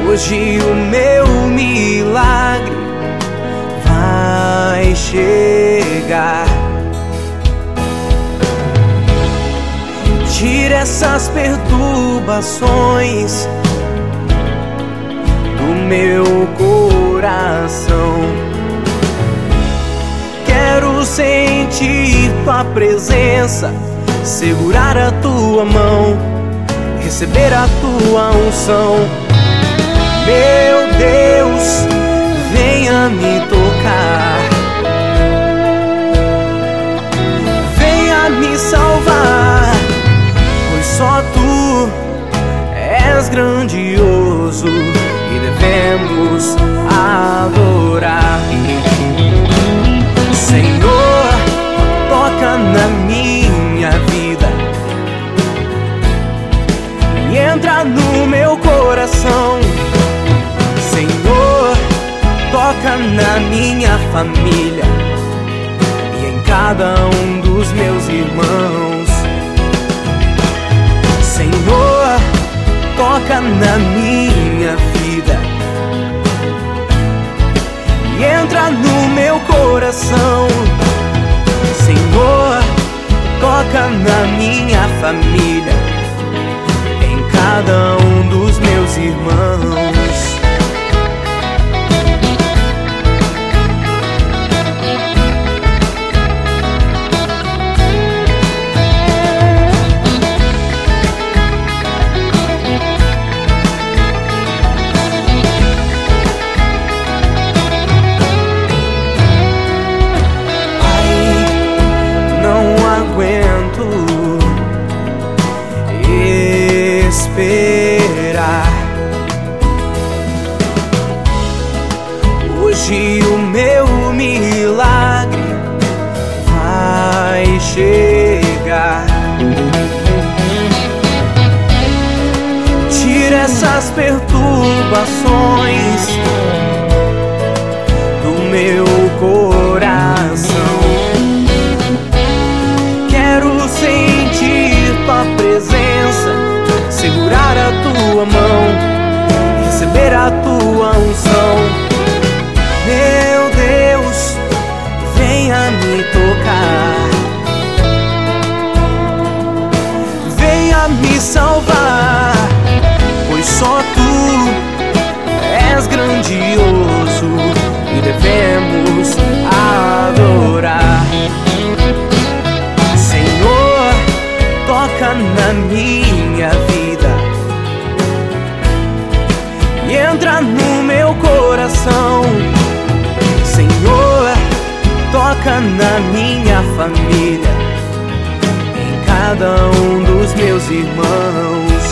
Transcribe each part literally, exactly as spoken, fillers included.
Hoje o meu milagre vai chegar. Tira essas perturbações do meu coração. Quero sentir tua presença, segurar a tua mão, receber a tua unção. Meu Deus, venha me tocar, venha me salvar, pois só tu és grandioso e devemos adorar. Senhor, toca na minha vida e entra no meu coração. Senhor, toca na minha família e em cada um dos meus irmãos. Senhor, toca na minha vida e entra no meu coração. Senhor, toca na minha família, em cada um dos meus irmãos. Esperar. Hoje o meu milagre vai chegar. Tira essas perturbações do meu coração. Quero sentir tua presença, segurar a tua mão, receber a tua unção. Meu Deus, venha me tocar, venha me salvar, pois só tu és grandioso e devemos adorar. Senhor, toca na minha vida e entra no meu coração. Senhor, toca na minha família, em cada um dos meus irmãos.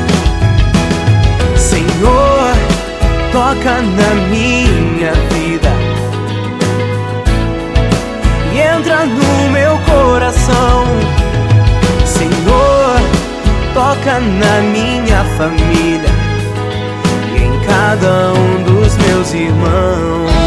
Senhor, toca na minha vida e entra no meu coração. Senhor, toca na minha família e em cada um dos meus irmãos.